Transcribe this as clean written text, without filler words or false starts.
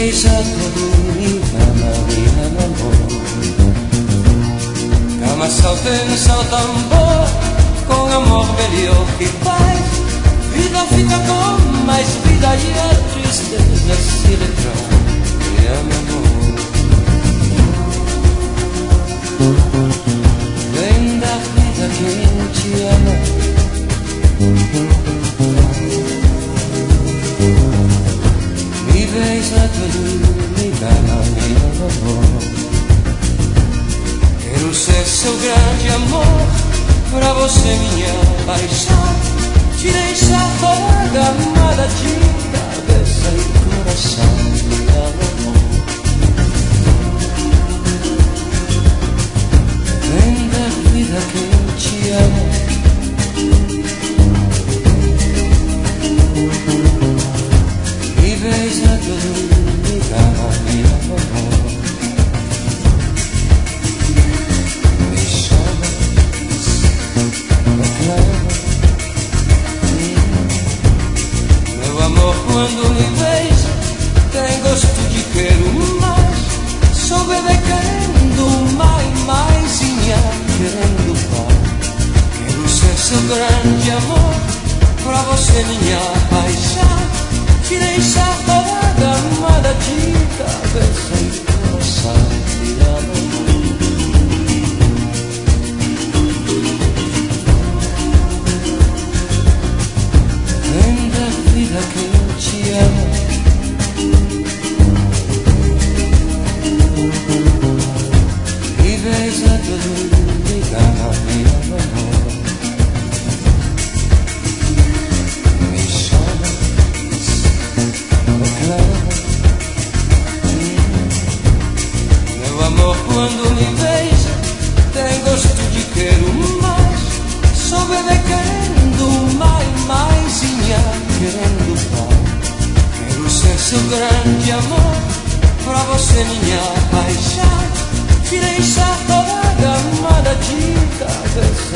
beija todo e me amor. Cama saltenza o tambor, com amor melhor que paz. Vida fica com mais vida e a tristeza se retrai. Me amor, vem da vida quem te ama. Me beija todo, me dá meu amor. Quero ser seu grande amor, pra você minha paixão. Te deixar toda amada de cabeça e coração, meu amor. Vem da vida quem te ama. Me beija todo, me dá meu amor. Me chama, me clama. Meu amor, quando me beija, tem gosto de quero mais. Sou bebê querendo mais, minha querendo paz. Quero ser seu grande amor, pra você minha paixão. Te deixar toda amada de cabeça e coração, me amor. Vem da vida quem te ama. Me beija todo, me dá meu amor. Me chama, me clama. Meu amor, quando me beija, tem gosto de quero mais. Sou bebê querendo mais, minha querendo paz. Quero ser seu grande amor, pra você minha paixão. Te deixar toda amada de cabeça